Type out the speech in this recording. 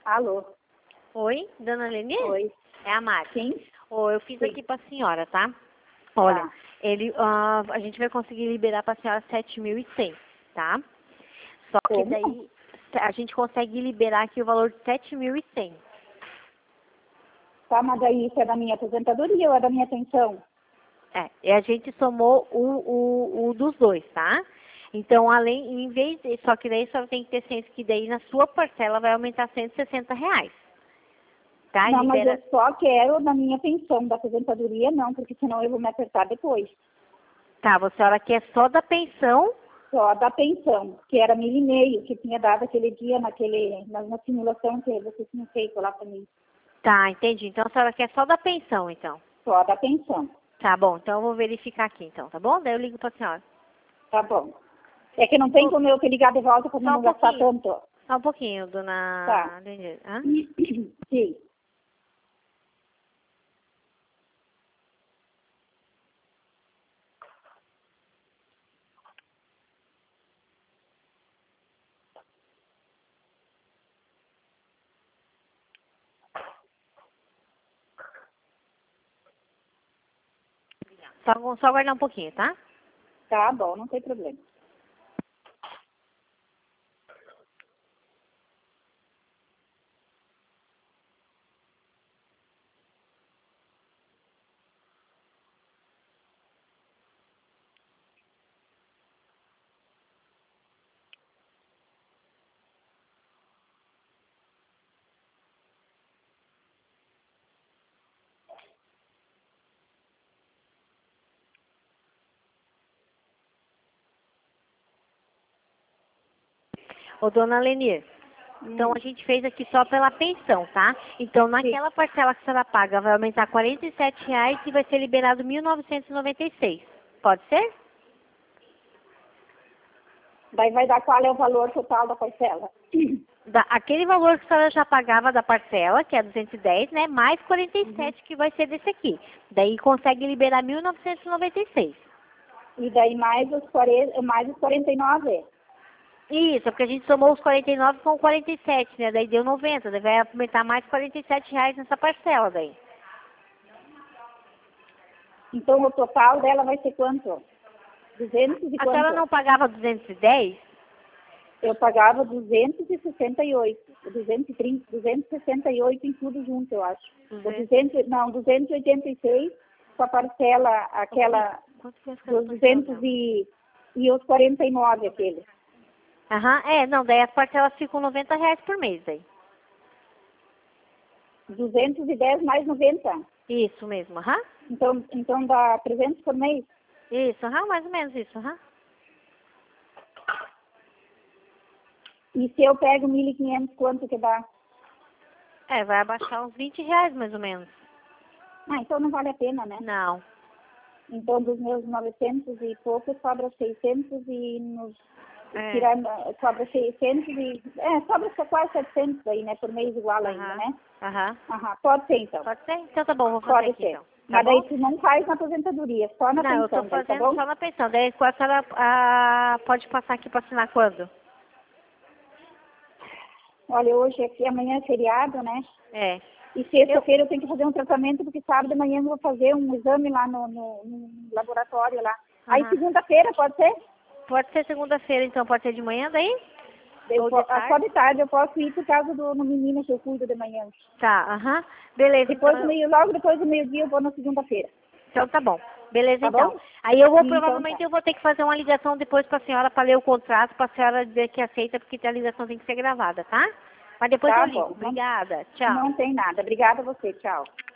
Alô? Oi, dona Leni? Oi. É a Mari. Sim? Oi, eu fiz Sim. aqui pra senhora, tá? Olha, Tá. a gente vai conseguir liberar pra senhora 7.100, tá? Só que Como? daí a gente consegue liberar aqui o valor de 7.100. Tá, mas aí isso é da minha aposentadoria ou é da minha pensão? E a gente somou o dos dois, tá? Então, em vez de, só que daí a senhora tem que ter ciência que daí na sua parcela vai aumentar R$ 160, tá? Não, mas Libera, eu só quero da minha pensão, da aposentadoria não, porque senão eu vou me apertar depois. tá, a senhora quer só da pensão. Só da pensão, que era 1.500, que tinha dado aquele dia na simulação que você tinha feito lá pra mim. Tá, entendi. Então a senhora quer só da pensão, então. Só da pensão. Tá bom, então eu vou verificar aqui, então, tá bom? Daí eu ligo pra senhora. Tá bom. É que não tem como eu te ligar de volta pra Só não um gastar pouquinho. tanto. Só um pouquinho, dona Tá. Denise. Hã? Sim. Só aguardar um pouquinho, tá? Tá bom, não tem problema. Ô, dona Lenir, então a gente fez aqui só pela pensão, tá? Então Sim. naquela parcela que a senhora paga vai aumentar R$ 47 e vai ser liberado 1.996. Pode ser? Daí vai dar qual é o valor total da parcela. Aquele valor que a senhora já pagava da parcela, que é 210, né? Mais 47 que vai ser desse aqui. Daí consegue liberar 1.996. E daí mais os 49. Isso, porque a gente somou os 49 com 47, né? Daí deu 90, daí vai aumentar mais R$ 47 nessa parcela daí. Então o total dela vai ser quanto? 200 e A senhora quanto? não pagava 210? Eu pagava 268. 230, 268 em tudo junto, eu acho. Ou 286 com a parcela, aquela Quanto que é essa dos parcela 200 dela? e os 49 aquele. Aham, não, daí as parcelas ficam R$ 90 por mês daí. 210 mais 90. Isso mesmo, aham. Então dá 300 por mês. Isso, aham, mais ou menos isso, aham. E se eu pego 1.500, quanto que dá? Vai abaixar uns R$ 20 mais ou menos. Ah, então não vale a pena, né? Não. Então dos meus 900 e pouco, sobra 600 e nos É. tirando, sobra 600 e... sobra só quase 700 aí, né? Por mês igual ainda, Aham. né? Aham. Aham, pode ser então. Pode ser? Então tá bom, vou fazer Pode aqui ser. então. Tá Mas bom? daí tu não faz na aposentadoria, só na Não, eu tô pensão, daí, tá fazendo bom? só na pensão. Daí a senhora pode passar aqui pra assinar quando? Olha, hoje aqui, amanhã é feriado, né? É. E sexta-feira eu tenho que fazer um tratamento, porque sábado de manhã eu vou fazer um exame lá no laboratório lá. Aí Aham. segunda-feira, pode ser? Pode ser segunda-feira, então pode ser de manhã daí? Ou de Só tarde? de tarde eu posso ir por causa do menino que eu cuido de manhã. Tá, aham. Beleza, Depois então. logo depois do meio-dia eu vou na segunda-feira. Então tá bom. Beleza, Tá então. bom? Aí eu vou, Então tá. provavelmente eu vou ter que fazer uma ligação depois pra senhora pra ler o contrato, pra senhora dizer que aceita, porque a ligação tem que ser gravada, tá? Mas depois eu Tá ligo. bom. Obrigada. Tchau. Não tem nada. Obrigada a você. Tchau.